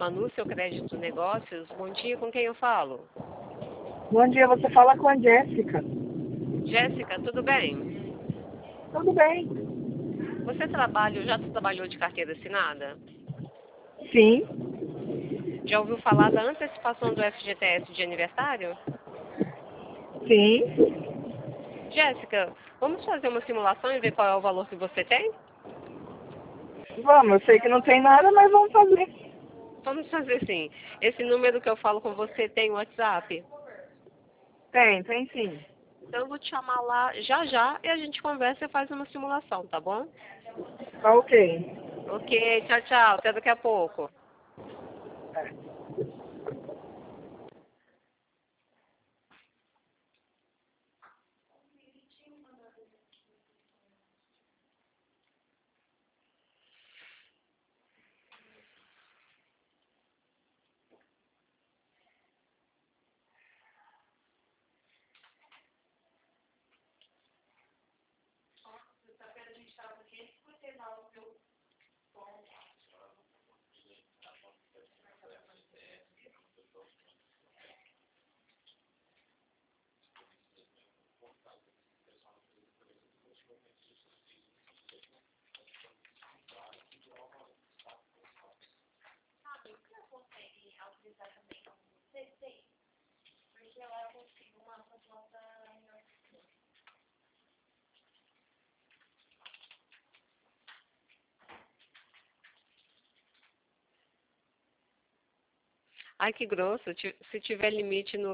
Manu, seu crédito negócios. Bom dia, com quem eu falo? Bom dia, você fala com a Jéssica. Jéssica, tudo bem? Tudo bem? Você já trabalhou de carteira assinada? Sim, Já ouviu falar da antecipação do FGTS de aniversário? sim. Jéssica, vamos fazer uma simulação e ver qual é o valor que você tem? Vamos, eu sei que não tem nada, mas vamos fazer. Vamos fazer assim. Esse número que eu falo com você tem WhatsApp? Tem sim. Então eu vou te chamar lá já já e a gente conversa e faz uma simulação, tá bom? Tá ok. Ok, tchau, tchau. Até daqui a pouco. Ai, que grosso. Se tiver limite no